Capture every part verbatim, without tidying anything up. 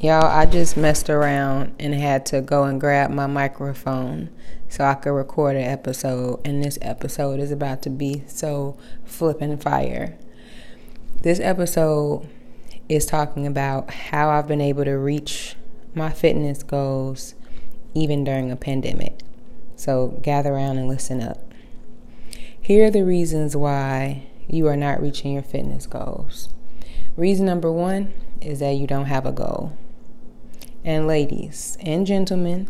Y'all, I just messed around and had to go and grab my microphone so I could record an episode. And this episode is about to be so flippin' fire. This episode is talking about how I've been able to reach my fitness goals even during a pandemic. So gather around and listen up. Here are the reasons why you are not reaching your fitness goals. Reason number one is that you don't have a goal. And ladies and gentlemen,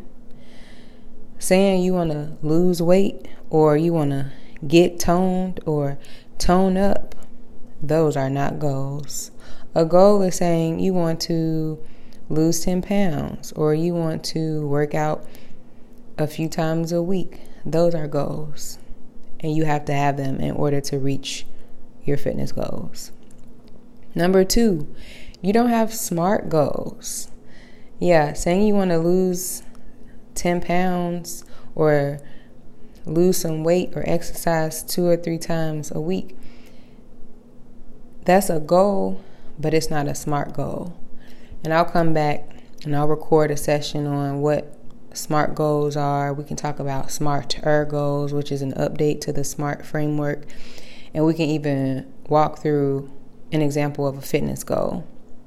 saying you want to lose weight or you want to get toned or tone up, those are not goals. A goal is saying you want to lose ten pounds or you want to work out a few times a week. Those are goals. And you have to have them in order to reach your fitness goals. Number two, you don't have SMART goals. Yeah, saying you want to lose ten pounds or lose some weight or exercise two or three times a week, that's a goal, but it's not a SMART goal. And I'll come back and I'll record a session on what SMART goals are. We can talk about SMARTer goals, which is an update to the SMART framework. And we can even walk through an example of a fitness goal.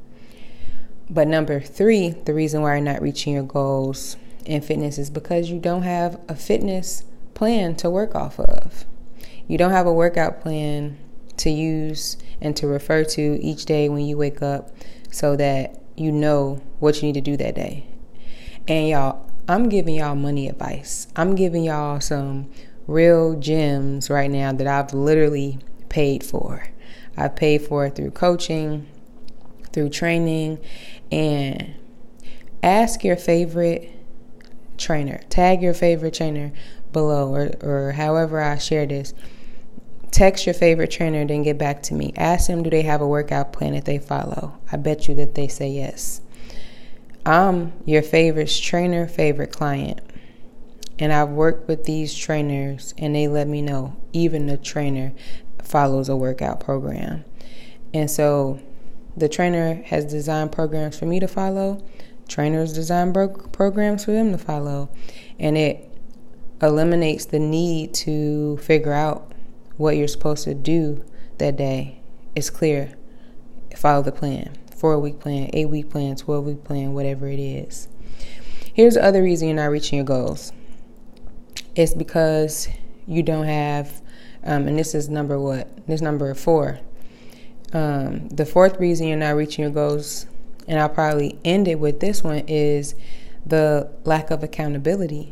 But number three, the reason why you're not reaching your goals in fitness is because you don't have a fitness plan to work off of. You don't have a workout plan to use and to refer to each day when you wake up so that you know what you need to do that day. And y'all, I'm giving y'all money advice. I'm giving y'all some real gems right now that I've literally paid for. I've paid for it through coaching, through training, and ask your favorite trainer. Tag your favorite trainer below or, or however I share this. Text your favorite trainer, then get back to me. Ask them, do they have a workout plan that they follow? I bet you that they say yes. I'm your favorite trainer, favorite client. And I've worked with these trainers and they let me know even the trainer follows a workout program. And so the trainer has designed programs for me to follow. Trainers design bro- programs for them to follow. And it eliminates the need to figure out what you're supposed to do that day. It's clear. Follow the plan. Four-week plan, eight-week plan, twelve-week plan, whatever it is. Here's the other reason you're not reaching your goals. It's because you don't have, um, and this is number what? This is number four. Um, the fourth reason you're not reaching your goals, and I'll probably end it with this one, is the lack of accountability.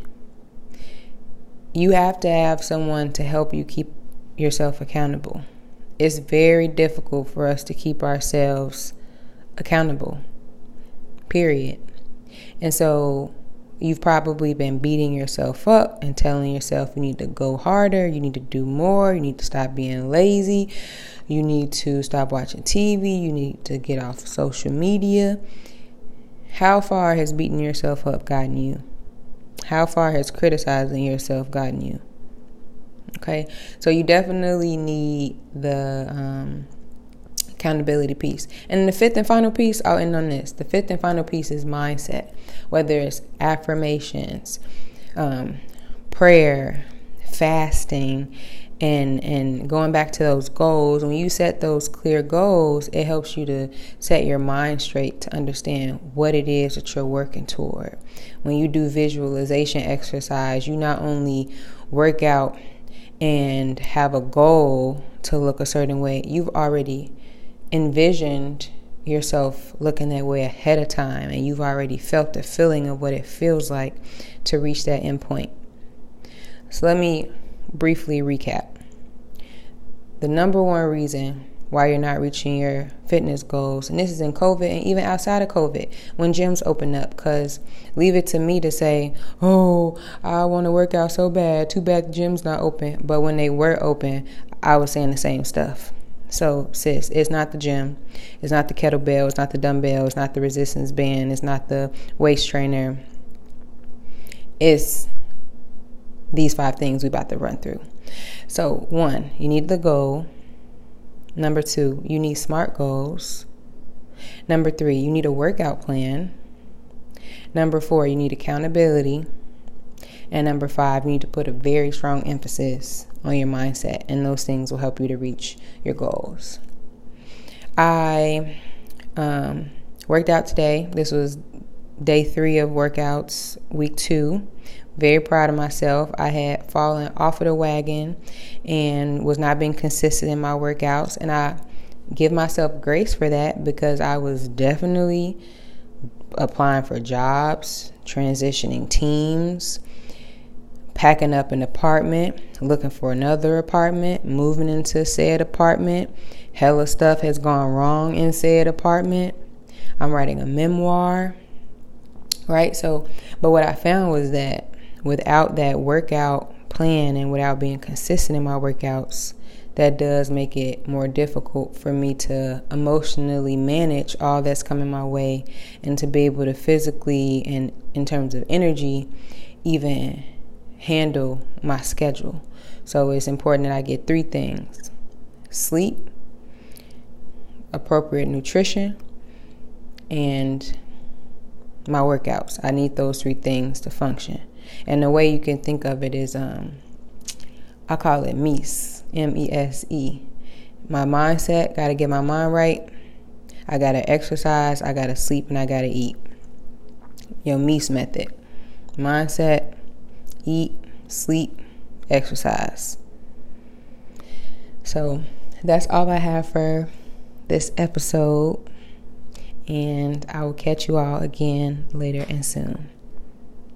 You have to have someone to help you keep yourself accountable. It's very difficult for us to keep ourselves accountable, period. And so you've probably been beating yourself up and telling yourself you need to go harder, you need to do more, you need to stop being lazy, you need to stop watching T V, you need to get off social media. How far has beating yourself up gotten you? How far has criticizing yourself gotten you? Okay, so you definitely need the um, accountability piece. And the fifth and final piece, I'll end on this. The fifth and final piece is mindset. Whether it's affirmations, um, prayer, fasting, and and going back to those goals. When you set those clear goals, it helps you to set your mind straight to understand what it is that you're working toward. When you do visualization exercise, you not only work out and have a goal to look a certain way, you've already envisioned yourself looking that way ahead of time, and you've already felt the feeling of what it feels like to reach that end point. So let me briefly recap. The number one reason why you're not reaching your fitness goals, and this is in COVID and even outside of COVID, when gyms open up, because leave it to me to say, oh, I want to work out so bad, too bad the gym's not open. But when they were open, I was saying the same stuff. So, sis, it's not the gym, it's not the kettlebell, it's not the dumbbell, it's not the resistance band, it's not the waist trainer. It's these five things we about to run through. So, one, you need the goal. Number two, you need SMART goals. Number three, you need a workout plan. Number four, you need accountability. And number five, you need to put a very strong emphasis on your mindset, and those things will help you to reach your goals. I um, worked out today. This was day three of workouts, week two. Very proud of myself. I had fallen off of the wagon and was not being consistent in my workouts, and I give myself grace for that because I was definitely applying for jobs, transitioning teams, packing up an apartment, looking for another apartment, moving into said apartment. Hella stuff has gone wrong in said apartment. I'm writing a memoir, right? So, but what I found was that without that workout plan and without being consistent in my workouts, that does make it more difficult for me to emotionally manage all that's coming my way and to be able to physically and in terms of energy even handle my schedule. So it's important that I get three things: sleep, appropriate nutrition, and my workouts. I need those three things to function. And the way you can think of it is, um, I call it M E S, M E S E. My mindset, got to get my mind right. I got to exercise, I got to sleep, and I got to eat. Your M E S method. Mindset, eat, sleep, exercise. So that's all I have for this episode. And I will catch you all again later and soon.